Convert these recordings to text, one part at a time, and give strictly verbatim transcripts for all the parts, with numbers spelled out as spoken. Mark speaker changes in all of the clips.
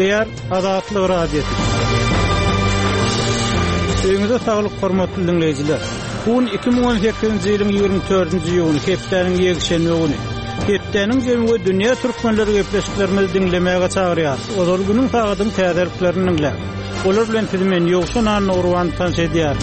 Speaker 1: Diýär Azatlyk radiosu. Öňüňizde saglyk hormatly dinleýijiler. Bu iki ming on sekizinji ýylyň ýygrimi dördünji ýuny hepdeniň ýekşenme güni. Hepdeniň jemgy dünýä türkmenleri gepleşiklerini dinlemäge çagyrýar. Olar günüň saгаtyň täzerliklerini dinlär. Olar bilen filmen ýoksun anny urwan tanşedýär.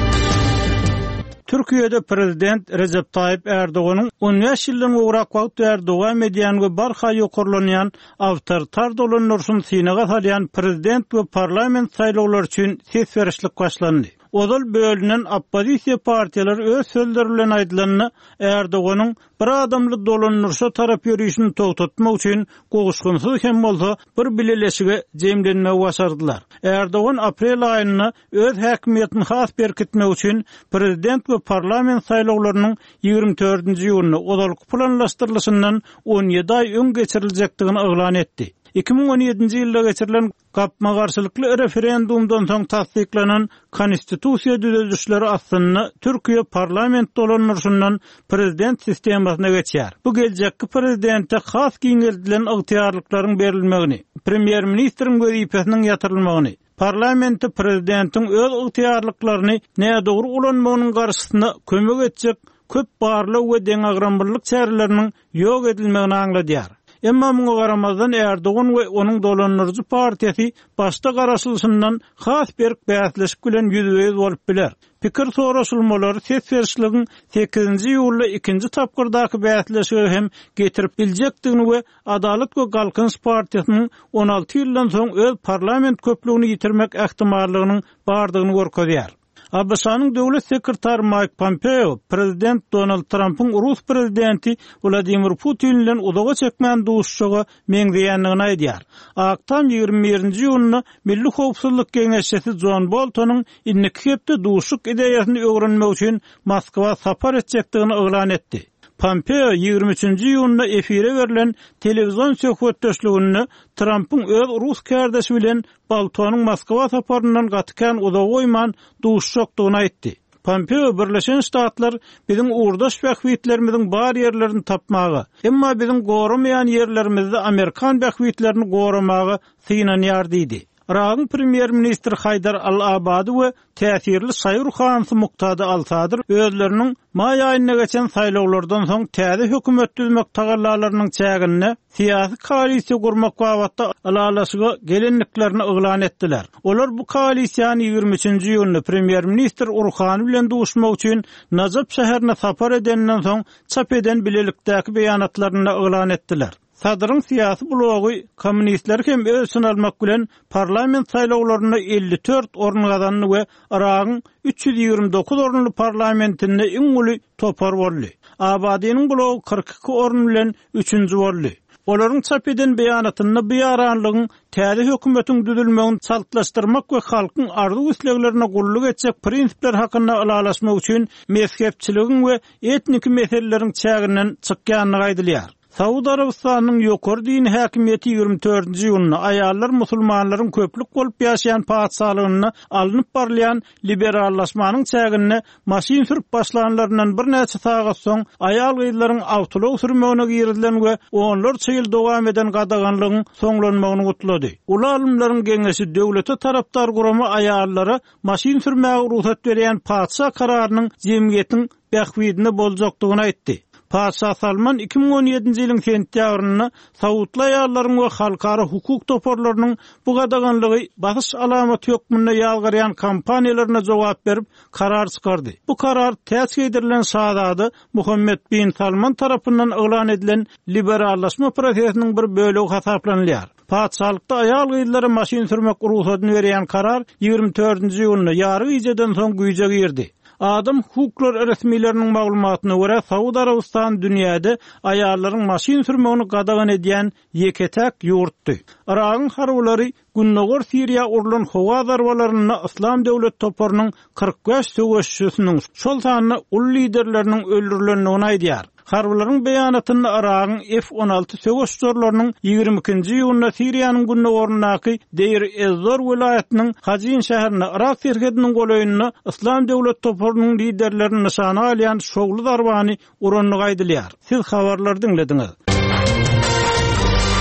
Speaker 1: Türkiýede prezident Recep Tayyip Erdoğan'ın on beş ýyldan ugrak wagt Erdoğan mediýanyny barha ýokurlanýan awtoritar dolanursun synaga salýan prezident we parlament saýlawlary üçin ses berişlik başlandy. Odal bölünen oppozisiýa partiýalar öz sözleri bilen aýdylanyny Erdoğan'ın bir adamly dolanursa tarap ýürüýüşini togtatmak üçin goguşgunsyz hem bolsa bir bileleşige jemlenme başardylar. Erdoğan aprel aýyny öz häkimiýetini has berkitmek üçin prezident we parlament saýlawlarynyň ýygrimi dördünji ýylyny odalyk planlaşdyrylşyndan on ýedi aý öň geçirilejekdigini eglan etdi. iki ming on ýedinji ýylda geçirilen gapma garşylykly referendumdan soň tasdiklanan konstitusiýa düzüldüşleri aslynda Türkiýe parlament dolanurşundan prezident sistemasyna geçýär. Bu geljekki prezidente has giňeldilen ygtyýarlyklaryň berilmegini, premier ministriň wezipesiniň ýatyrylmagyny, parlamenti prezidentin öz ygtyýarlyklaryny näme dogry ulanmagynyň garşysyna kömek etjek köp barly we deňagramlyk çäreleriniň ýok edilmegini aňladýar. Emma muňa garamazdan Erdoğan we onuň dolanurjy partiýasy başda garaşylşyndan has bir bäsleşik bilen ýüzüýüz bolup biler. Pikir soraşylmalary ses berişligiň sekizinji ýylda ikinji tapgyrdaky bäsleşigi hem getirip biljekdigini we Adalet we Galkynç partiýasynyň on alty ýyldan soň öz parlament köpligini ýitirmek ähtimallygynyň bardygyny görkezýär. Abşanyň döwlet sekretary Mike Pompeo, prezident Donald Trump'ın Rus prezidenti Vladimir Putin bilen udaga çekmän duşşugy meňzeýänligini aýdýar. Aktam ýygrimi birinji ýylyny Milli Howpsuzlyk Geňeşçisi John Bolton'un inniki hepde duşşuk ideýasyny öwrenmek üçin Moskwa sapar etjekdigini eglan etdi. Pompeo ýygrimi üçinji ýylyna efire berilen telewizyon söhbetdeşligini Trump'ın öz Rus kärdeşi bilen Bolton'un Moskwa saparyndan gatykän udaga goýman duşşukdygyny aýtdy. Pompeo Birleşen Ştatlar biziň uğurdaş bähwitlerimiziň bar ýerlerini tapmagy, emma biziň goramaýan ýerlerimizde Amerikan bähwitlerini goramagy synanýar diýdi. Irak'ın premier ministri Haydar al-Abadi we täsirli Saýur Hansy Muqtada al-Sadr özleriniň may aýyna geçen saýlawlardan soň täze hökümet düzmek tagallalarynyň çägine siýasy koalisiýa gurmak wagtda alalaşyga gelenliklerini eglan etdiler. Olar bu koalisiýany ýygrimi üçinji ýylyny premier ministr Urhan bilen duşmak üçin Najaf şäherine sapar edenden soň çap eden bilelikdäki beýanatlaryny eglan etdiler. Sadryň siýasy blogy kommunistler hem ölsün almak bilen parlament saýlawlaryna elli dört orun gazandy we Irak'ın üç ýüz ýygrimi dokuz orunly parlamentinde iň uly topar boldy. Abadynyň blogy kırk iki orun bilen üçinji boldy. Olaryň çap eden beýanatyny bu ýaranlygyň täze hökümetiň düzülmegini çaltlaşdyrmak we halkyň arzu isleglerine gulluk etjek prinsipler hakynda alalaşmak üçin mezhepçiligiň we etnik meseleleriň çäginden çykýanyny aýdylýar. Saud Arabistanyň ýokary din häkimiýeti ýygrimi dördünji ýylyny aýallar musulmanlaryň köplük bolup ýaşaýan paçalygyny alınıp barlayan liberallaşmanyň çägine maşin sürüp başlananlaryndan bir näçe sagat soň aýal gyzlaryň awtolog sürmegine girdilen we onlar çyl dowam eden gadaganlygyň soňlanmagyny gutlady. Ulu alymlaryň geňeşi döwlete tarapdar gurama aýallara maşin sürmäge ruhsat berýän paça kararynyň jemgyýetiň bähwidine boljakdygyny aýtdy. Paşa Salman iki ming on ýedinji ýylyň sentýabrynda Saudly aýallaryň we halkara hukuk toparlarynyň bu gadaganlygy basyş alamaty ýokmunda ýalgaryan kampaniýalaryna jogap berip karar çykardy. Bu karar täze edirilen şahzady Muhammed bin Salman tarapyndan eglan edilen liberallaşma prosesiniň bir bölegi hasaplanýar. Paçalykda aýal gyzlary maşin sürmek ruhsatyny berýän karar ýygrimi dördünji ýylyny ýary ýyjeden soň güýje girdi. Adam hukuklar resmilerinin maglumatyna görä Saud Arabistan dünýäde aýallaryň maşin sürmegini gadagan edýän ýeketäk ýurtdy. Irak'ın harwlary Günnogor Siriýa urulan howa zarwalaryny İslam döwlet toparynyň kırk beş söwüşçüsiniň şol sanyny ul liderleriniň öldürilendigini aýdýar. Harwlaryň beýanatyny Irak'ın F on alty söwüşçülarynyň ýygrimi ikinji ýylyna Siriýanyň Günnogorundaky Deir ez-Zor welaýatynyň Hajin şäherine Irak serhediniň golaýyny İslam döwlet toparynyň liderlerini nişana alýan şogly zarwany uranlyk aýdylýar. Siz habarlary dinlediňiz.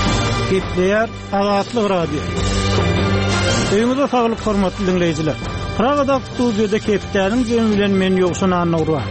Speaker 1: Gepleýär Azatlyk Radio. Öýüňizde saglyk hormatly dinleýijiler. Pragada studiýada Kepdäniň jemi bilen men ýogşan anagurwa.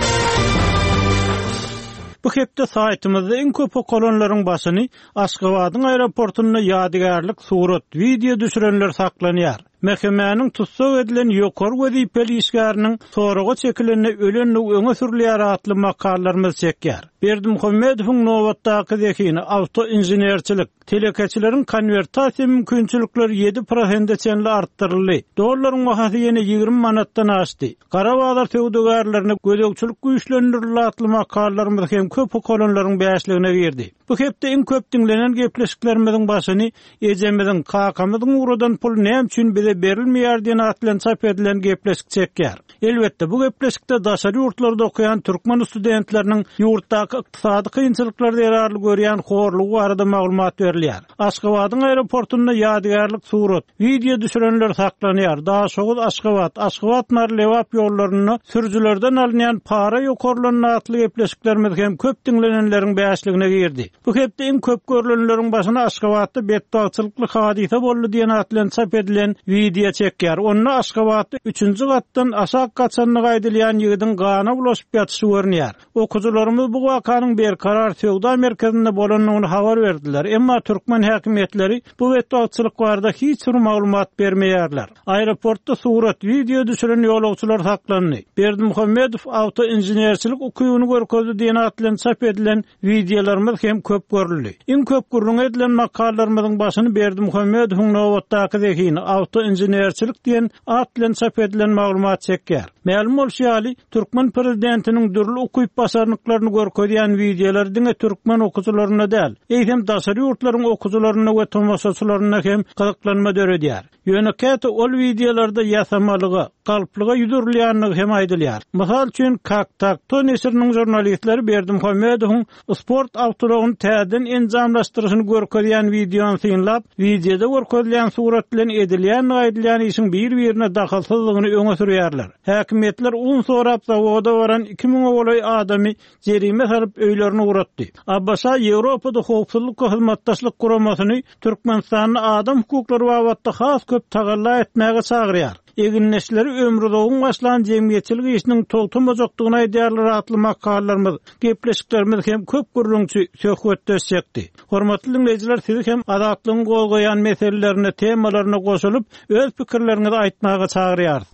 Speaker 1: Bu hepde saytymyzda en köp okolonlaryň başyny Aşgabatyň aeroportuna ýadygarlyk surat, video düşürenler saklanýar. Mehkemäniň tutsak edilen ýokary wezipeli işgäriniň soraga çekilenine ölenli öňe sürilýär atly makallarymyz çekýär. Berdimuhammedowyň nowatdaky zekini auto inženerçilik, telekeçileriň konvertasiýa mümkinçilikleri ýedi prosent çenli artdyryldy. Dollaryň bahasy ýene ýigirme manatdan aşdy. Garabağlar töwdegärlerini gözegçilik güýçlendirilýär atly makallarymyz hem köp okolonlaryň bäşligine girdi. Bu hepde en köp dinlenen gepleşiklerimiziň başyny ejemizin kakamyzyň uradan pul näme üçin bize berilmeýär diýen atlan çap edilen gepleşik çekýär. Elbetde bu gepleşikde daşary ýurtlarda okuyan türkmen studentleriniň ýurtdaky ykdysady kynçylyklary ýararly görýän horlugy barada maglumat berilýär. Aşgabatyň aeroportuna ýadygarlyk surat, video düşürenler saklanýar. Daha şoğuz Aşgabat, Aşgabat Narlewap ýollaryny sürüjilerden alynýan para ýokarlanan atly gepleşiklerimiz hem köp dinlenenleriň bäşligine girdi. Bu hepde en köp görülenleriň başyna Aşgabatda betdagçylykly hadise boldy diýen atlan çap edilen video çekýär. Onu Aşgabatda üçünji gatdan aşağı kaçanyny gaýdylýan ýigidin gana bulaşyp ýatysy görünýär. Okuwçylarymyz bu wakanyň berkarar Sewda merkezinde bolanyny habar berdiler. Emma türkmen häkimetleri bu betdagçylyk barada hiç bir maglumat bermeýärler. Aeroportda surat, video düşüren ýolagçylar saklandy. Berdimuhammedow auto inženerçilik okuwyny görkezdi diýen atlan çap edilen videolarymyz hem köp görüldi. En köp gurrun edilen makallarymyzyň başyny Berdimuhammedowyň nowatdaky zekini auto inženerçilik diýen atlan çap edilen maglumat çekýär. Ma'lum bolýaly, türkmen prezidentiniň dürli okuýup basarnyklaryny görkezýän videolar diňe türkmen okuwçylaryna däl, eýsem daşary ýurtlaryň okuwçylaryna we tomoşaçylaryna hem gyzyklanma döredýär. Ýönekäte ol videolarda ýasamalygy, galplyga ýüdürilýänligi hem aýdylýar. Mysal üçin Kaktakto nesiriniň jurnalistleri Berdimuhammedowyň sport awtorogyny täzeden enjamlaşdyryşyny görkezýän videony synlap, videoda görkezilýän surat bilen edilýän aýdylýan işiň bir-birine dahalsyzlygyny öňe sürýärler. Häkimetler un sorap zawoda baran iki ming oglay adamy jerime salyp öýlerini uratdy. Abbasa Ýewropada howpsuzlyk we hyzmatdaşlyk guramasyny Türkmenistanyň adam hukuklary babatda has köp tagalla etmäge çagyrýar. Eginleşleri ömrüdoğun başlan cemiyetçilik işinin toltumacakdygyny aýdýarlar atly makallarymyz, gepleşiklerimiz hem köp gurrunçy söhbetleşekdi. Hormatly dinleýijiler, siz hem azatlygyň goýan meselelerine, temalaryna goşulyp öz pikirleriňizi aýtmaga çagyrýar.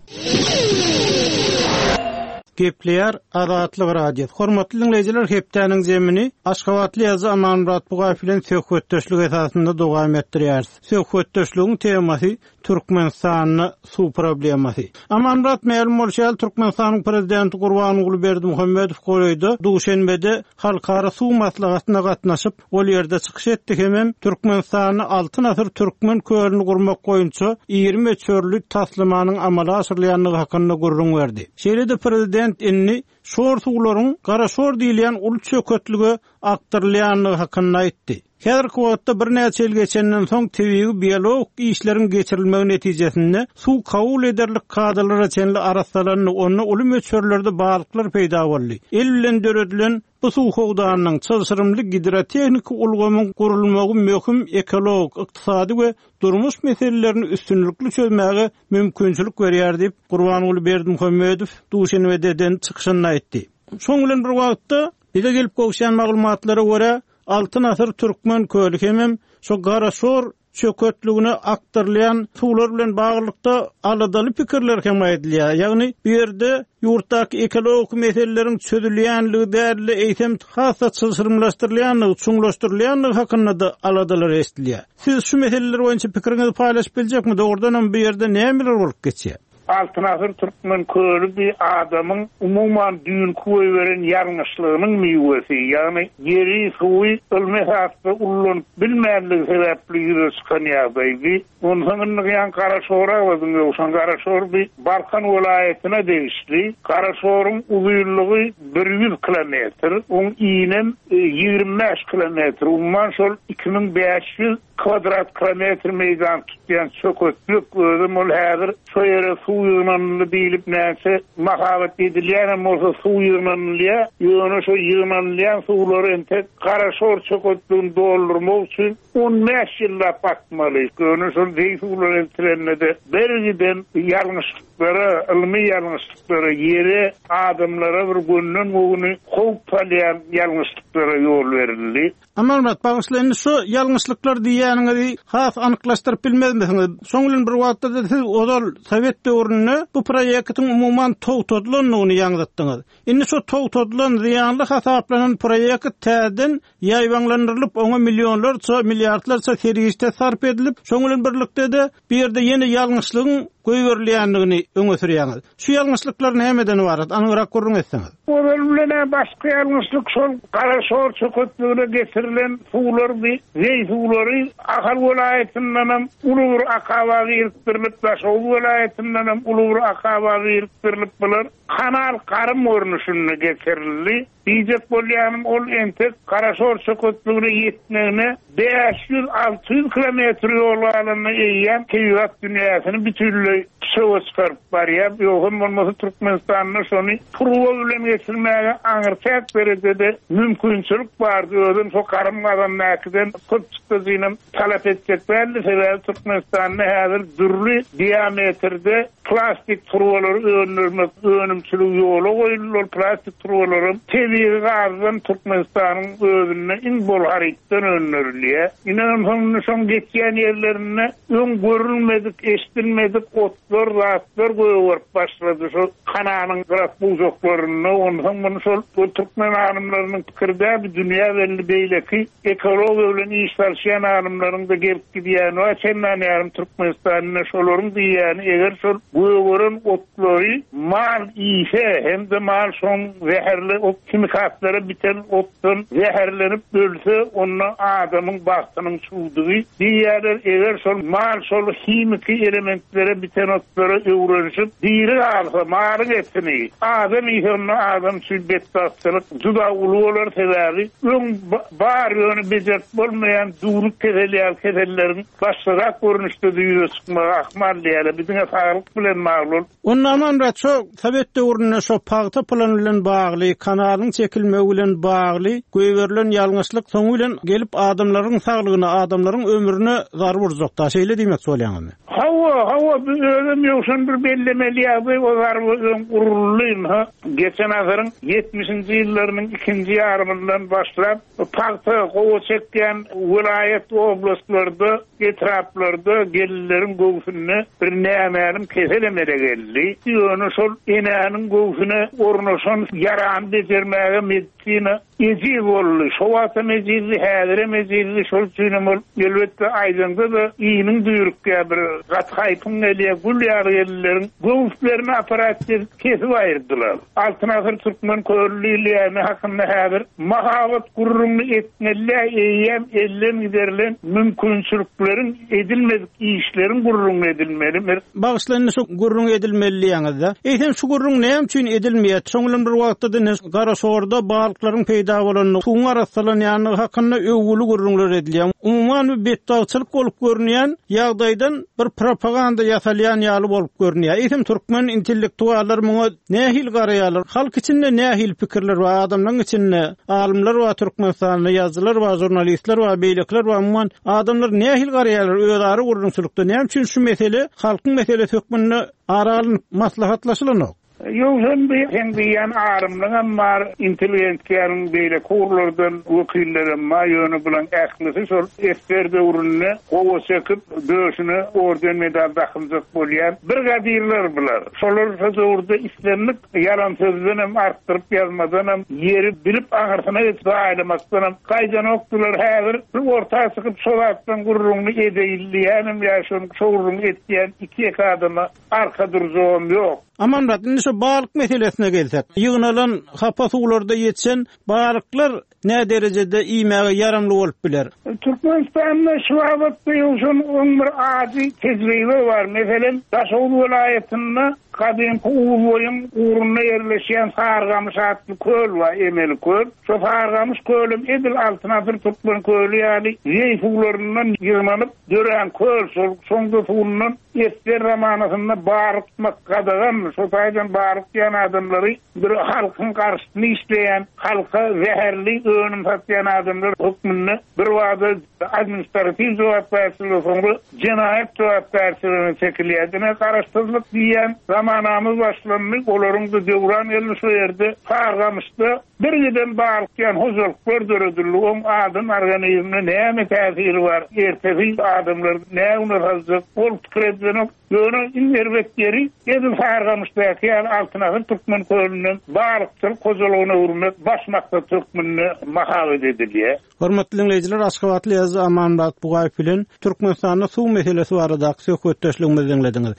Speaker 1: Gepleýär Azatlyk Radio. Hormatly dinleýijiler, hepdäniň jemini Aşgabatly ýazy Amanmurat Bugaýew bilen söhbetleşlik esasynda dowam etdirýär. Söhbetleşligiň temasy Türkmenistanyň su problemasy. Amanmurat ma'lum bolýar, Türkmenistanyň prezidenti Gurbanuly Berdimuhammedow goýdy. Duşenbede halkara su maslahatyna gatnaşyp, ol ýerde çykyş etdi hem Türkmenistanyň altı asyr türkmen köýlerini gurmak goýunça ýigirme çörlük taslymanyň amala asyrlanýanlygy hakynda gurrun berdi. Şeýle-de prezident inni şor suwlaryň gara şor diýilen ul çökötlüge aktarylýanlygy hakynda aýtdy. Häzirki wagtda bir näçe ýyl geçenden soň tebigi biolog işleriň geçirilmegi netijesinde su kabul ederlik kadalara çenli araçlarynny onu uly möçörlerde balyklar peýda boldy. El bilen döredilen bu su howdanyň çylşyrymly gidrotehnik ulgamyň gurulmagy möhüm ekolog, ykdysady we durmuş meselelerini üstünlükli çözmäge mümkinçilik berýär diýip Gurbanuly Berdimuhammedow Duşenbeden çykyşynda aýtdy. Şoň bilen bir wagtda bize gelip goýşan maglumatlary görä altı asyr türkmen köýlük hem şo gara şor çökötlügüne aktarylýan suwlar bilen baglykda aladaly pikirler hem aýdylýar. Ýagny bu ýerde ýurtdaky ekologik meseleleriň çözülýänligi däli eýsem hassa çylşyrymlaşdyrylýanlygy, çuňlaşdyrylýanlygy hakynda da aladalar esdilýär. Siz şu meseleler boýunça pikiriňizi paýlaşyp biljekmi? Dogrudan bu ýerde nämeler bolup geçýär?
Speaker 2: Altı asyr türkmen köýlük bir adamyň umumyň düýün koýup beren ýarňyşlygynyň meýwesi, ýagny ýeri suwy ölmek hatda ullanyp bilmänligi sebäpli ýürüşken ýagdaýdy. Ondan ýan Karaşora we uşan Karaşor bir Barkan welaýatyna degişli. Karaşoryň uzunlygy bir yüz kilometr, oň iýinem ýigirme beş kilometr. Umman şol iki ming beş yüz kvadrat kilometr meýdan tutýan çökötlük özüm ol häzir şo ýere su yığmanını deyilip näse mahabat edilýän bolsa suw yığmanlyğa ýöne şo yığmanlayan suwlary ente kara şor çöketdiň doldurmak üçin on beş ýylla bakmaly. Ýöne şo suwlar entrenede bergiden ýalňyşlyklary, ilmi ýalňyşlyklary ýere adamlara bir günnün goňuny howpalýan ýalňyşlyklary ýol berildi.
Speaker 1: Amalmat bagyslyny şu ýalňyşlyklar diýäniňi has anyklaşdyryp bilmezmisiniz? Soňlan bir wagtda siz odal Sowet döwründe bu proýektiň umumyň togtadylanyny ýaňytdyňyz. Indi şu togtadylan ziýanly hasaplanan proýekt täzeden ýaýwanlandyrylyp oňa milliónlarça, milliardlarça serişde sarp edilip, soňlan birlikde de bir ýerde ýene ýalňyşlygyň göýberilýändigini öňe sürýäňiz. Şu ýalňyşlyklar nämeden barat? Anyrak görüň etseňiz.
Speaker 2: Olar bilen başga ýalňyşlyk şol kara şor çöketligine getirilen suwlar bir zey suwlary Ahal welaýetiniň ulur akaba biriktirilip, Daşow welaýetiniň ulur akaba biriktirilip biler. Kanal karım görnüşine getirildi. Diyecek bolýanym ol ente Karaşor çöketligine ýetmegine beş yüz altı yüz kilometr ýol alanına eýýän Keýwat dünýäsini bütünlüğü şowa çykaryp barýar. Ýogam bolmasa Türkmenistanyň şonu purwa bilen geçirmäge aňyrtak derecede mümkinçilik bardy. Özüm şo karym adamlardan köp çykdygyny talap etjek belli sebäbi Türkmenistanyň häzir dürli diametrde plastik purwalary öňürmek önümçilik ýola goýulýar. Plastik purwalaryň tebii gazdan Türkmenistanyň özüne in bol haritdan öňürilýär. Inanam şonu şoň geçýän ýerlerine öň görülmedik, eşdilmedik otlar, ratlar goýup başlady. Şo kananyň graf buzoklaryny ondan bunu şol Türkmen alymlarynyň pikirde bir dünýä belli beýleki ekologiýa bilen işleşýän alymlaryň da gelip gidýän we çenlen ýarym Türkmenistanyň şolaryň diýýäni eger şol goýuran otlary mal ýese hem de mal şoň zäherli ot kimikatlary biten otdan zäherlenip bölse onu adamyň bagtynyň suwdugy diýerler. Eger şol mal şol kimiki elementlere biten otlary öwrenişip diýri alsa maly etini adam ýene adam sübetdaşlyk juda uly bolar sebäbi öň bar ýöne bejerip bolmaýan durup kezelýär kezellerin başga görnüşde diýýär çykmagy ahmal diýerler. Bizde saglyk bilen maglul.
Speaker 1: Ondan da çok Sowet döwründe şo paýta plan bilen bagly, kanalyň çekilmegi bilen bagly, göýberilen ýalňyşlyk soň bilen gelip adamlaryň saglygyna, adamlaryň ömrüne zarar berjekda. Şeýle diýmek bolýarmy?
Speaker 2: Hawa, hawa özüm ýoksun bir bellemeli ýaly o zarar urulýan ha. Geçen asyryň ýetmişinji ýyllarynyň ikinji ýarymyndan başlap paýta gowy çekýän vilayet oblastlarda, etraplarda gellerin gowşuny bir nämerim keselemere geldi. Ýöne şol enäniň gowşuny ornaşan yaran bejermäge medisina ezi boldy. Şowata mejizli häzire mejizli şol üçin elbetde aýdynda da iýiniň duýrukka bir gathaýpyň elýär gul ýargylaryň gowşlaryny aparatdy kesip aýyrdylar. Altyn asyr türkmen köylüliğine hakynda häzir mahabat gurruny etmeli eýem ellen giderlen mümkinçilikleriň edilmedik işleriň gurruny edilmeli.
Speaker 1: Bagyslanýan şu gurruny edilmeli ýa-da. Eýsem şu gurruny näme üçin edilmeýär? Soňlan bir wagtda Garaşorda balyklaryň peýda bolanyny, suwun arasylanyny hakynda öwgüli gurrunlar edilýär. Umumyň bir betdagçylyk bolup görünýän ýagdaýdan bir propaganda ýasalýan ýaly bolup görünýär. Eýsem türkmen intellektuallar muňa nähil garaýarlar? Halk içinde nähil pikirler we adamlaryň içinde alymlar we Türkmenistanyň ýazgylar we jurnalistler we beýlekler we umumyň adamlar nähil garaýarlar? Özleri gurrunçylykda näme üçin şu mesele halkyň meselesi hökmünde aralyp maslahatlaşylan?
Speaker 2: Ýöňden bir hembiýan arymlyň mar intelligensiýanyň beýle kurlardan wekillerim ma ýöne bilen ählisi şol esper döwründe gowy çekip döşüne orden medal dakymjak bolýan bir gadirler biler. Şolar döwürde islemlik yalan sözden hem artdyryp ýazmadan hem ýeri bilip aňyrsyna ýetmäýlemakdan hem gaýdan okdular häzir bir orta çykyp şolatdan gurruny edeýilýän hem ýaşan şowruny etýän iki adama arka durjagam ýok. Aman
Speaker 1: indi şu balyk meselesine gelsek, ýygnalan hapa suwlarda ýetsen balyklar ne derecede iýmege yaramly bolup biler?
Speaker 2: Türkmenistanyň şu wagtda ýoşun öňür adi tejribe bar. Meselem Daşow welaýetinde kadın uğurlayın uğruna yerleşen Sargamış adlı köl var, Emel köl. Şu Sargamış kölüm edil altınadır tutman kölü yani zeyfularından yırmanıp dören köl sonda tuğundan Ester Ramanasında bağırtmak kadagan, şu saydan bağırtlayan adamları bir halkın karşısını isteyen, halka zehirli önüm satlayan adamlar hükmünü bir vaada administratif cevap versiyle sonra cinayet cevap versiyle çekiliyedine karıştırılıp diyen zamanamız başlanmış, oların da devran elini soyerdi, Sargamış'ta bir giden bağırtlayan huzurluk gördürüdürlü, onun adın organizmine neye mi tesiri var, ertesi adamlar neye unutacak, ol tükredilip, yönü invervetleri, edin Sargamış'taki yani altına Türkmen köyünün bağırtçılık kozuluğuna vurmak, başmakta Türkmen'ini mahavet ediliyor.
Speaker 1: Hormatly dinleyijiler, Aşgabatly ýazy Amanbat Bugaýew bilen Türkmenistanda suw meselesi barada söhbetdeşligimizi dinlediňiz.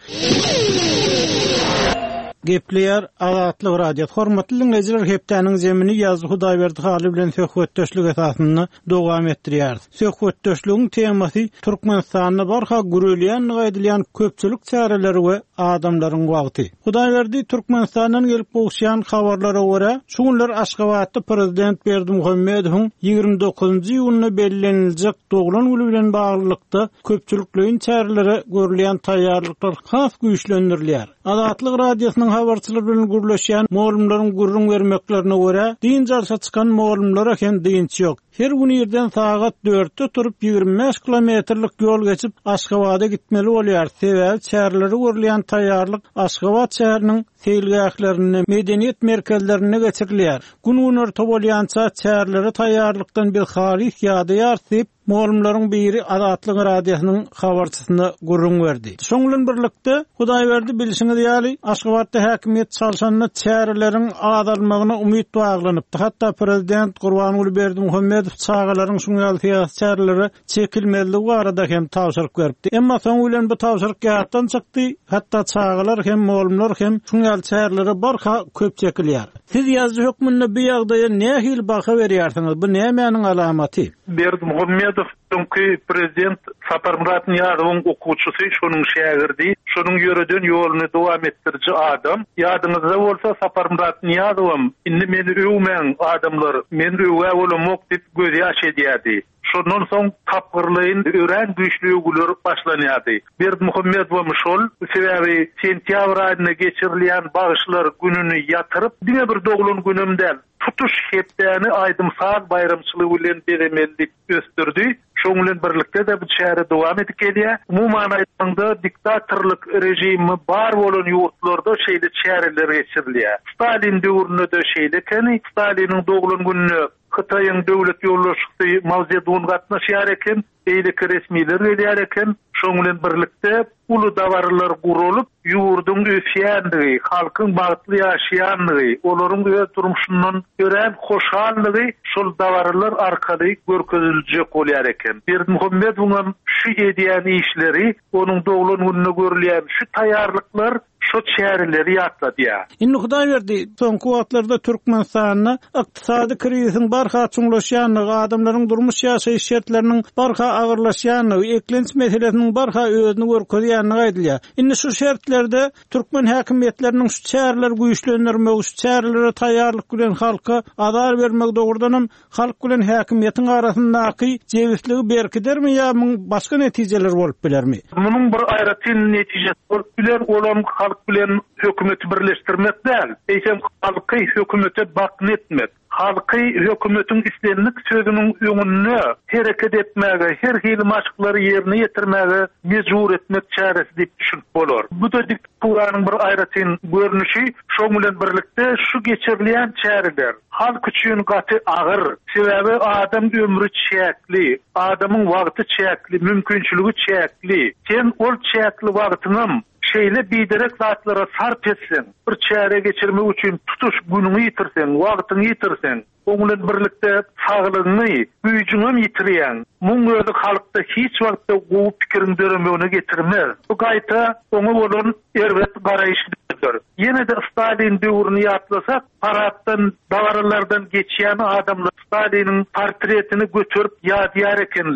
Speaker 1: Gepleýär Azatlyk radio. Hormatly dinleyijiler, hepdeniň zemini ýazy Hudaýberdi haly bilen söhbetdeşlik esasyny dowam etdirýär. Söhbetdeşligiň temasy Türkmenistanda barha gürelýän gaýdylýan köpçülik çäreleri we adamlaryň wagty. Hudaýberdi Türkmenistanyň gelip bolşan habarlara görä, şunlar Aşgabatda prezident Berdimuhammedowyň ýygrimi dokuzunjy ýylyna bellenijek doglan güli bilen baglykda köpçülikliň çäreleri görülýän taýýarlyklar has güýçlendirilýär. Azatlyk radiosynyň habarçylar bilen gürleşýän moğulumlaryň gurrun vermeklerine görä, din jarşa çykan moğulumlara hem dinçi ýok. Her gün ýerden sagat dörtde turup ýygrimi beş kilometrlik ýol geçip Aşgabada gitmeli bolýar. Sebäbi çäreleri görülýän taýýarlyk Aşgabat şäheriniň seýilgählerini, medeniýet merkezlerine geçirilýär. Gün-gün örtüp bolýança çäreleri taýýarlykdan bir halis ýa-da ýarsyp moğulumlaryň biri Azatlyk radiosynyň habarçysyna gurrun berdi. Şoň bilen birlikde Hudaýberdi bilişiňiz ýaly Aşgabatda häkimiýet çalşanyna çäreleriň azalmagyna umyt baglanypdy. Hatda prezident Gurbanuly Berdimuhammedow çağalaryň şuňal syýasy çäreleri çekilmeligi barada hem tawşyryk berdi. Emma soň bilen bu tawşyryk ýatdan çykdy. Hatda çağalar hem moğulumlar hem şuňal çärelere barha köp çekilýär. Siz ýazgy hökmünde bu ýagdaýa nähil baha berýärsiňiz? Bu nämeňiň alamaty?
Speaker 3: Berdimuhammedow Çünkü prezident Saparmurat'ın yardım okuçusu şunun şäherdi, şunun yöreden yolunu devam ettirici adam. Yadınızda olsa Saparmurat'ın yardım, indi meni öwmen adamlar, men öwe bolamok dip göz ýaş edýärdi. Şondan soň tapgyrlygyň ören güýçlügi güler başlanýardy. Berdimuhammedow şol sebäbi sentýabr aýyna geçirilýän bagyşlar gününi ýatyryp, diňe bir doglan günümden tutuş hepdäni aýdymsaz bayramçylygy bilen beremellik gösterdi. Şoň bilen birlikde de bu şäher dowam edip gelýär. Umuman aýtganda diktatorlyk rejimi bar bolan ýurtlarda şeýle şäherler geçirilýär. Stalin döwründe de şeýle keni, Staliniň doglan gününi Xitayň döwlet ýollaşykdy Mao Zedong gatnaşýar eken, eýleki resmiler edýär eken, şoň bilen birlikde uly dawarlar gurulup, ýurdun ösýändigi, halkyň bagtly ýaşaýandygy, olaryň öz durmuşyndan gören hoşallygy şol dawarlar arkaly görkezüljek bolýar eken. Berdimuhammedowyň şu edýän işleri, onuň doglan gününe görülýän şu taýýarlyklar şu çäreleri ýatladýar.
Speaker 1: Indi Hudaýberdi soňky wagtlarda Türkmenistanyň ykdysady kriziň barha çuňlaşýanyny, adamlaryň durmuş ýaşaýyş şertleriniň barha agyrlaşýanyny, eklenç meselesiniň barha özüni görkezýäni gaýdylýar. Indi şu şertlerde Türkmen häkimetleriniň şu çäreleri güýçlendirmek, şu çärelere taýýarlyk bilen halka azar bermek dogrudanam halk bilen häkimiýetiň arasyndaky jewisligi berkidermi ýa başga netijeler bolup bilermi?
Speaker 3: Munyň bir aýratyn netijesi bolup biler, olam halk bilen hökümeti birleşdirmek däl. Eýsem halky hökümete baknetmek. Halky hökümetiň islenlik sözüniň öňünde hereket etmäge, her hili maşyklary ýerine ýetirmäge mejbur etmek çäresi diýip düşünip bolar. Bu da diktatoranyň bir aýratyn görnüşi, şoň bilen birlikde şu geçirilýän çäreler halk üçin gaty agyr. Sebäbi adam ömrü çäkli, adamyň wagty çäkli, mümkinçiligi çäkli. Sen ol çäkli wagtyny şeýle biderek zatlara sarp etsen, bir çäre geçirmek üçin tutuş günüňi ýitirsen, wagtyny ýitirsen, oňla birlikde saglygyny, güýjüňi ýitirýän, muň özi halkda hiç wagtda gowy pikirin döremegine getirmez. Bu gaýta oňa bolan erwet garaýyşdyr. Ýene de Stalin döwrüni ýatlasak, paratdan, dawarlardan geçýän adamlar Staliniň portretini götürüp ýadýar ekenler.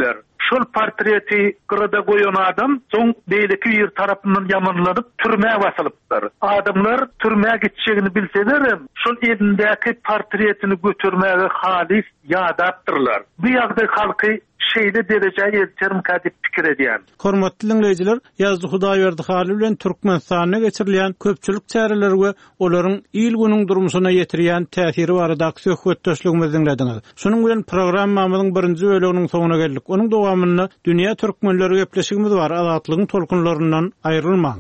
Speaker 3: şol portreti gırda goýan adam soň beýleki bir tarapyndan ýamanlanyp türmäge basylypdyr. Adamlar türmäge gitjegini bilseler, şol elindäki portretini götürmäge halis ýadapdyrlar. Bu ýagdaý halky şeýle derejäge ýetýärmi kadip pikir edýän.
Speaker 1: Hormatly dinleýijiler, ýazdy Hudaýberdi haly bilen Türkmenistana geçirilýän köpçülik çäreleri we olaryň il günüň durmuşyna ýetirýän täsiri barada söhbetdeşligimizi dinlediňiz. Şunuň bilen programmamyzyň birinji bölüginiň soňuna geldik. Onuň dowamyny dünýä türkmenleri gepleşigimiz bar. Azatlygyň tolkunlaryndan aýrylmaň.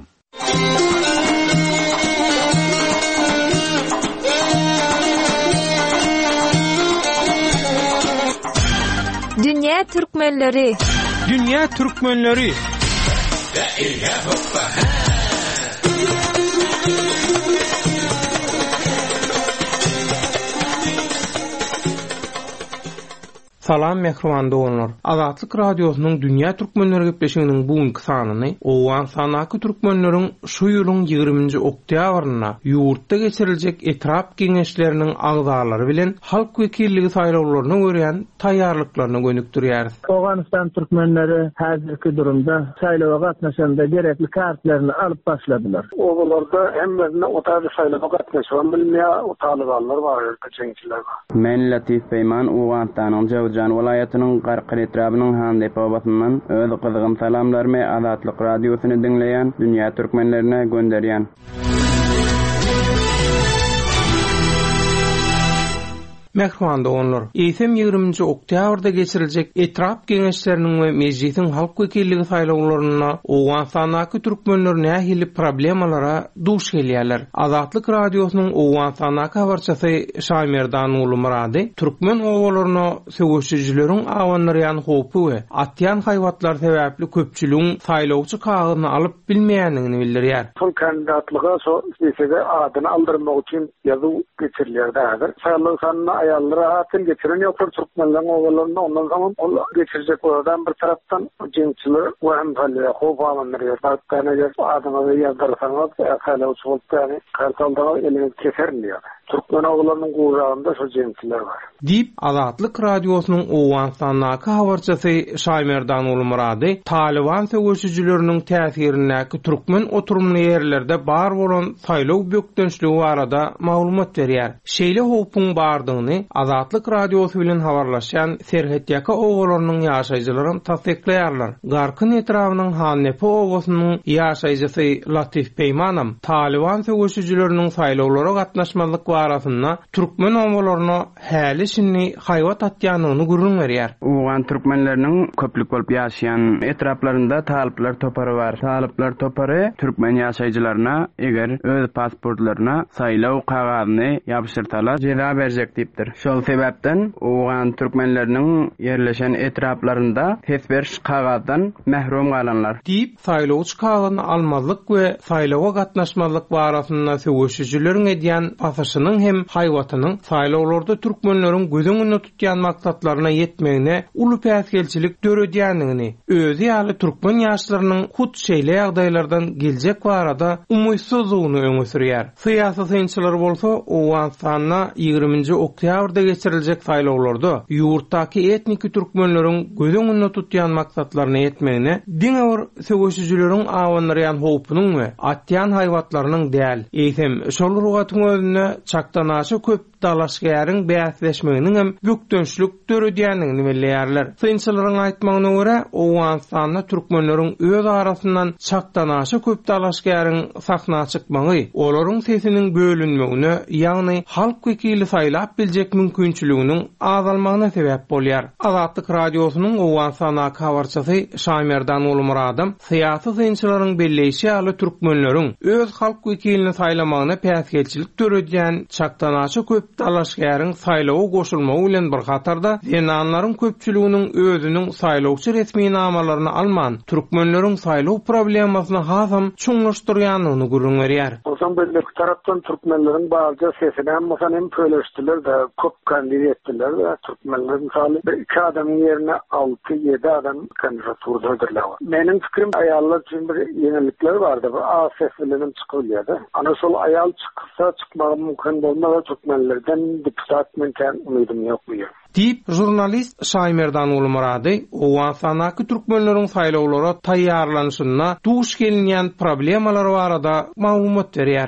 Speaker 4: Dünya Türkmenleri
Speaker 1: Dünya Türkmenleri Salam mehriban doganlar. Azatlyk radiosynyň Dünya Türkmenleri gepleşiginiň bugunky sanyny owan sanaky türkmenleriň şu ýylyň ýygrüminji oktýabryna ýurtda geçiriljek etrap geňeşleriniň agzalary bilen halk wekilligi saýlawlaryna görýän taýýarlyklaryny gönükdirýär.
Speaker 5: Awganistan türkmenleri häzirki durumda saýlawa gatnaşanda gerekli kartlaryny alyp başladylar. Owalarda hemmerine otagy saýlawa gatnaşan bilmeýär otalyganlar bar, geçençiler bar.
Speaker 6: Men Latif Beyman Awganistanyň Jawjan welaýatynyň Garqar etrabynyň Handep obasyndan öz gyzgyn salamlarmy Azatlyk radiosyny dinleýän dünýä türkmenlerine gönderýän.
Speaker 1: Mehriban doganlar, Eýsem ýygrüminji oktýabrda geçiriljek etrap geňeşleriniň we mejlisiň halk wekilligi saýlawlaryna Awganistanyň türkmenleri nähili problemalara duş gelýärler. Azatlyk radiosynyň Awganistanyň habarçysy Şamerdan uly Murady türkmen owalaryna söwüşçüleriň awanlaryan hopy we atýan haýwatlar sebäpli köpçüligiň saýlawçy kagyny alyp bilmeýändigini bildirýär.
Speaker 5: Şol kandidatlyga so sesege adyny aldyrmak üçin ýazyw geçirilýär. Saýlaw ayallara atın geçiren yoktur Türkmenlerin oğullarına ondan zaman onu geçirecek oradan bir taraftan cinsçiler ve hem halde hovalanları yaparken eğer adına ve yazdırsanız hala uçulup yani kartaldan elini keserin diyor. Türkmen oğullarının kuğrağında şu cinsçiler var.
Speaker 1: Dip Azatlyk radiosynyň Awganistanyň habarçysy Şamerdan uly Murady Taliban söwüşçüleriniň täsirindäki türkmen oturumly ýerlerde bar bolan saýlaw bökdençligi barada maglumat berýär. Şeýle hopun bardygyny Azatlyk radiosy bilen habarlaşan Serhetýaka owalarynyň ýaşaýjylaryň tasdikleýärler. Garkyn etrabynyň Hannepe owasynyň ýaşaýjysy Latif Beymanam Taliban söwüşçüleriniň saýlawlara gatnaşmalyk barasynda türkmen owalaryna häli şinni haýwat atýanyny gurrun berýär.
Speaker 6: Uwan türkmenleriniň köplük bolup ýaşaýan etraplarynda talyplar topary bar. Talyplar topary türkmen ýaşaýjylaryna eger öz pasportlaryna saýlaw kagazyny ýapyşdyrsalar jeda berjek diýipdir. Şol sebäpden uwan türkmenleriniň ýerleşen etraplarynda hesberş kagazdan mahrum galanlar.
Speaker 1: Diýip saýlawçy kagazyny almalyk we saýlawa gatnaşmalyk barasynda söwüşçüleriň edýän pasaşynyň hem haýwatynyň saýlawlarda türkmenleriň gözüňünde tutýan maksatlaryna ýetmegine uly päsgelçilik döredýändigini, özü ýaly türkmen ýaşlarynyň hut şeýle ýagdaýlardan geljek barada umytsuzlygyny öňe sürýär. Syýasy synçylar bolsa, Awganistanyň ýygrüminji oktýabrda geçiriljek saýlawlarda ýurtdaky etniki türkmenleriň gözüňünde tutýan maksatlaryna ýetmegine diňe bir söwüşçüleriň awanlaryan hopynyň we atýan haýwatlarynyň däl. Eýsem şol rugatyň özüne çaktanaşy köp dalaşgäriň bäsleşmeginiň hem bükdönçlük döredýändigini bilýärler. Synçylaryň aýtmagyna görä, Awganistanyň türkmenleriň öz arasyndan çaktanaşy köp dalaşgäriň sahna çykmagy, olaryň sesiniň bölünmegine, ýagny halk wekili saýlap biljek mümkinçiliginiň azalmagyna sebäp bolýar. Azatlyk radiosynyň Awganistanyň habarçysy Şamerdan uly Muradym syýasy synçylaryň belleýişi ýaly türkmenleriň öz halk wekilini saýlamagyna päsgelçilik döredýän çaktanaşy köp dalaşgäriň saýlawy goşulmagy bilen bir hatarda zenanlaryň köpçüliginiň özüniň saýlawçy resmi namalaryny alman türkmenleriň saýlaw problemasyny hasam çuňlaşdyrýanyny gurrun berýär.
Speaker 5: Osan belli tarapdan türkmenleriň barca sesini hem osan hem pöyleşdiler de köp kandidat etdiler ve türkmenler misali bir iki adamın yerine altı yedi adam kandidaturda ödürler. Menin fikrim ayallar için bir yenilikler vardı. A ses bilenim çıkılıyordu. Ana sol ayal çıksa çıkmağı mümkün Türkmenlerden bolmagy Türkmenlerden diplomat mümkin umydum ýok bu.
Speaker 7: Tip jurnalist Şaymerdan uly Murady owan sanaky türkmenleriň saýlawlara taýýarlanyşyna duş gelinýän problemalary barada maglumat berýär.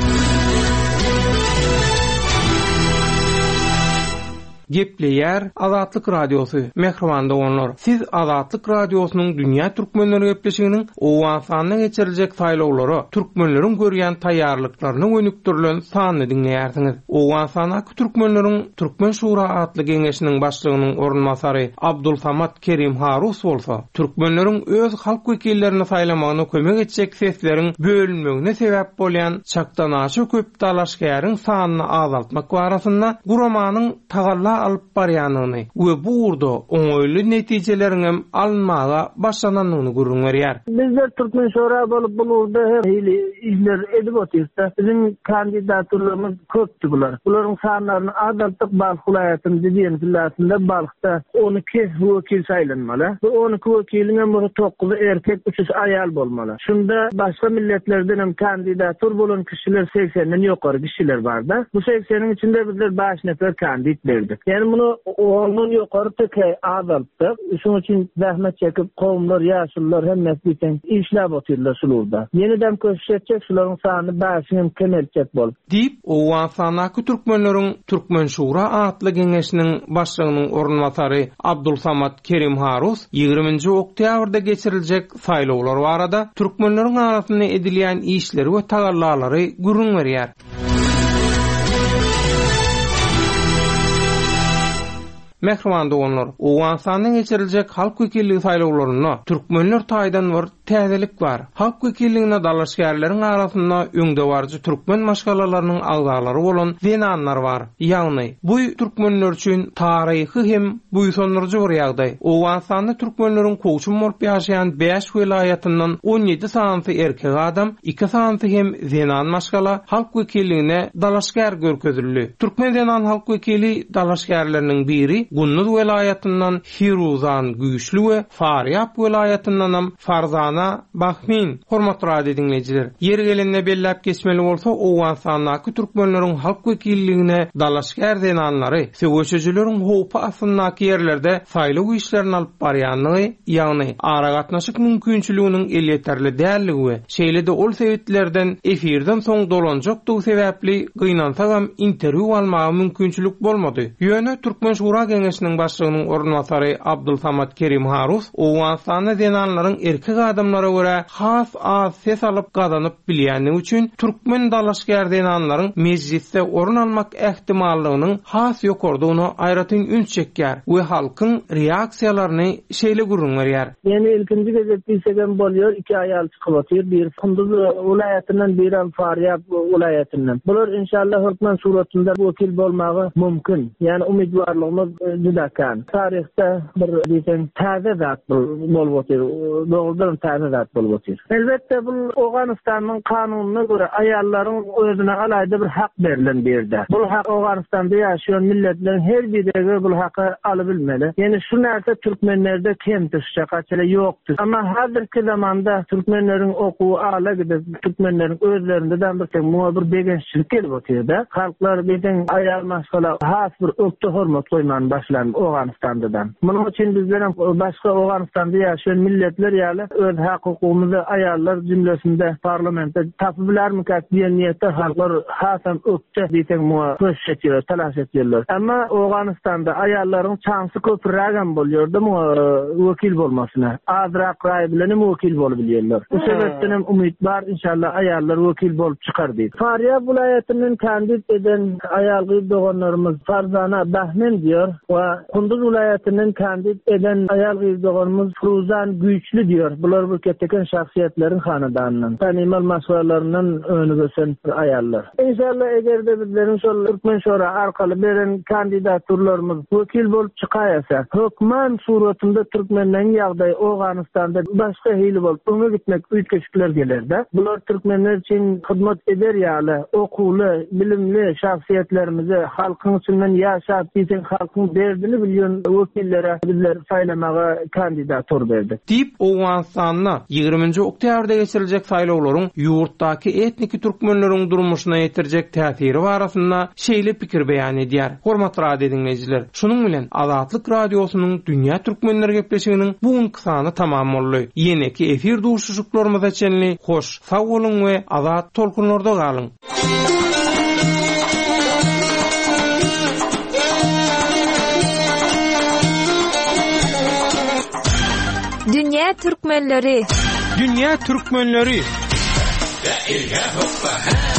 Speaker 7: Gepleýär Azatlyk Radiosu. Mehrimanda onlar. Siz Azatlyk Radiosynyň dünýä türkmenleri gepleşiginiň owan sanyna geçiriljek saýlawlary, türkmenleriň görýän taýýarlyklaryny önükdirilen sanyny dinleýärsiňiz. Owan sanaky türkmenleriň Türkmen Şura atly geňeşiniň başlygynyň orunmasary Abdulsamat Kerim Harus bolsa, türkmenleriň öz halk wekillerini saýlamagyna kömek etjek sesleriň bölünmegine sebäp bolýan çaktanaşy köp dalaşgäriň sanyny azaltmak barasynda guramanyň tagalla alıp barýanyny we bu urda oňoýly netijelerini almaga başlananyny görüňär.
Speaker 8: Bizler Türkmen Şura bolup bu urda her hili işler edip otursa, bizim kandidatlarımız köpdü bular. Buların sanlaryny azaltyp Balx vilayatynyň diýen fillasynda Balxda on iki wekil saýlanmaly. Bu on iki wekiliň dokuz erkek, üç aýal bolmaly. Şunda başga milletlerden hem kandidatlar bolan kişiler seksenden ýokary kişiler barda. Bu sekseniň içinde bizler beş nefer kandidat berdik. Yani bunu onun ýokary teke azaltdy. Şoň üçin zähmet çekip gowumlar, ýaşullar hemme biten işläp oturlar şurada. Yeniden köşetjek şularyň sany başyny kemelçek bolup.
Speaker 7: Dip owan sanaky türkmenleriň Türkmen Şura atly geňeşiniň başlygynyň orunmasary Abdulsamat Kerim Harus ýygrüminji oktýabrda geçiriljek saýlawlar barada türkmenleriň arasynda edilýän işleri we tagallalary görüňär. Mehrimanda onlar. Owan sanyna geçiriljek halk wekilligi saýlawlaryna türkmenler taýdan bir täzelik bar. Halk wekilligine dalaşgärleriň arasynda öňde barjy türkmen maşgalalarynyň agdalary bolan zenanlar bar. Ýagny bu türkmenler üçin taryhy hem buýsonurjy bir ýagdaý. Owan sanyna türkmenleriň koçum bolup ýaşaýan beş vilayatyndan on ýedi sanaty erkek adam, iki sanaty hem zenan maşgala halk wekilligine dalaşgär görkezildi. Türkmen zenan halk wekili dalaşgärleriniň biri Gunnuz vilayatyndan Hiruzan Güýçli we Faryap vilayatyndan Farzana Bahmin. Hormatly radio dinleýijiler, ýer gelende belläp geçmeli bolsa owan sanaky türkmenleriň halk wekilligine dalaşgär zenanlary, söwüşejileriň howpa asyndaky ýerlerde saýlaw işlerini alyp barýanlygy, ýagny ara gatnaşyk mümkinçiliginiň elýeterli dälligi we şeýle-de ol sebäplerden efirden soň dolanjak dow sebäpli gynansa hem interwiu almagy mümkinçilik bolmady. Ýöne Türkmen Şura geňeşiniň başlygynyň orunmasary Abdulsamat Kerim Harus owan sany zenanlaryň erkek adamlara görä has az ses alyp gazanyp bilýänligi üçin türkmen dalaşgär zenanlaryň mejlisde orun almak ähtimallygynyň has ýokardygyny aýratyn üns çekýär we halkyň reaksiýalaryny şeýle görüňär.
Speaker 8: Yani ilkinji gezek bilsegem bolýar, iki aýal çykyp otyr, bir Kunduz vilayatyndan, bir Faryap vilayatyndan. Bular inşallah hukman suratynda wekil bolmagy mümkin. Yani umidwarlygymyz judakan. Tarihte bir diýsen täze zat bolup otyr, doğrudan täze zat bolup otyr. Elbetde bu Awganystanyň kanunyna göre aýallaryň özüne alayda bir hak berilen berde. Bu hak Awganystanda ýaşaýan milletlerin her birine bu haky alyp bilmeli. Yani şu näse türkmenlerde kemtişçe gaçyla ýokdur. Ama hazırki zamanda türkmenleriň okuw ala gidip türkmenleriň özlerinden bir muwa bir begençilik gelip otyrda. Halklar bilen aýal maşgala has bir ökte hormat goýman başlan Awganystandan. Munuň üçin bizlerin başga Awganystanda ýaşaýan milletler ýaly öz hakykymyzy aýallar jümlesinde parlamentde tapy bilermik diýen niýetde halklar hasam ökte diýen muwa köşetýär, talaş etýärler. Amma Awganystanda aýallaryň çansy köpürägen bolýardy muwa wekil bolmasyna. Azrak raý bilen wekil bolup bilýärler. Bu sebäpden hem umyt bar inşallah aýallar wekil bolup çykar diýip. Faryap vilayatynyň kandidat eden aýal gyýdoganlarymız Farzana Bahmin diýär we Kunduz vilayatynyň kandidat eden aýal gyýdoganymız Firuzan Güýçli diýär. Bular bu keteken şahsiýetleriň hanadanynyň tanymal maslahatlarynyň öňüne geçen aýallar. İnşallah egerde bizleriň şol Türkmen Şura arkaly beren kandidatlarymız wekil bolup çykaýasa, hukman suratynda türkmenleriň ýagdaýy Awganystanda başga hili bolup öňe gitmek üýtgeçikler gelerde. Bular türkmenler üçin hyzmat eder ýaly, okuwly, bilimli şahsiýetlerimizi halkyň üçin ýaşap diýen halkyň berdini bilýän wekillere bizler saýlamaga kandidatur berdik.
Speaker 7: Dip owan sanyny arasyna ýygrüminji oktýabrda geçiriljek saýlawlaryň ýurtdaky etniki türkmenleriň durmuşyna ýetirjek täsiri barasynda şeýle pikir beýan edýär. Hormatly radio dinleýijiler, şunuň bilen Azatlyk radiosynyň dünýä türkmenleri gepleşiginiň bu sany tamam boldy. Ýene-ki efir duşuşuklarymyza çenli hoş, sag bolun we azat tolkunlarda galyň.
Speaker 4: Dünya Türkmenleri.
Speaker 7: Dünya Türkmenleri.
Speaker 9: La ilaha